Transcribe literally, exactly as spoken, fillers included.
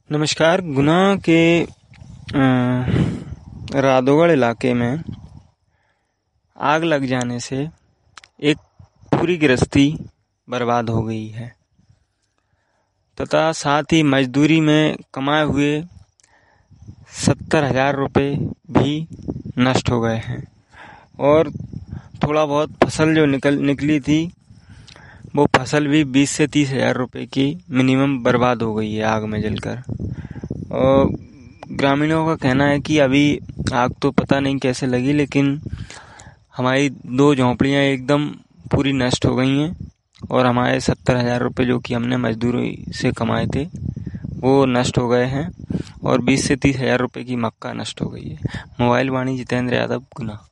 नमस्कार। गुना के राधोगढ़ इलाके में आग लग जाने से एक पूरी गृहस्थी बर्बाद हो गई है तथा साथ ही मजदूरी में कमाए हुए सत्तर हजार रुपये भी नष्ट हो गए हैं और थोड़ा बहुत फसल जो निकल निकली थी वो फसल भी बीस से तीस हजार रुपये की मिनिमम बर्बाद हो गई है आग में जलकर। और ग्रामीणों का कहना है कि अभी आग तो पता नहीं कैसे लगी, लेकिन हमारी दो झोंपड़ियां एकदम पूरी नष्ट हो गई हैं और हमारे सत्तर हजार रुपये जो कि हमने मजदूरी से कमाए थे वो नष्ट हो गए हैं और बीस से तीस हजार रुपये की मक्का नष्ट हो गई है। मोबाइल वाणी जितेंद्र यादव, गुना।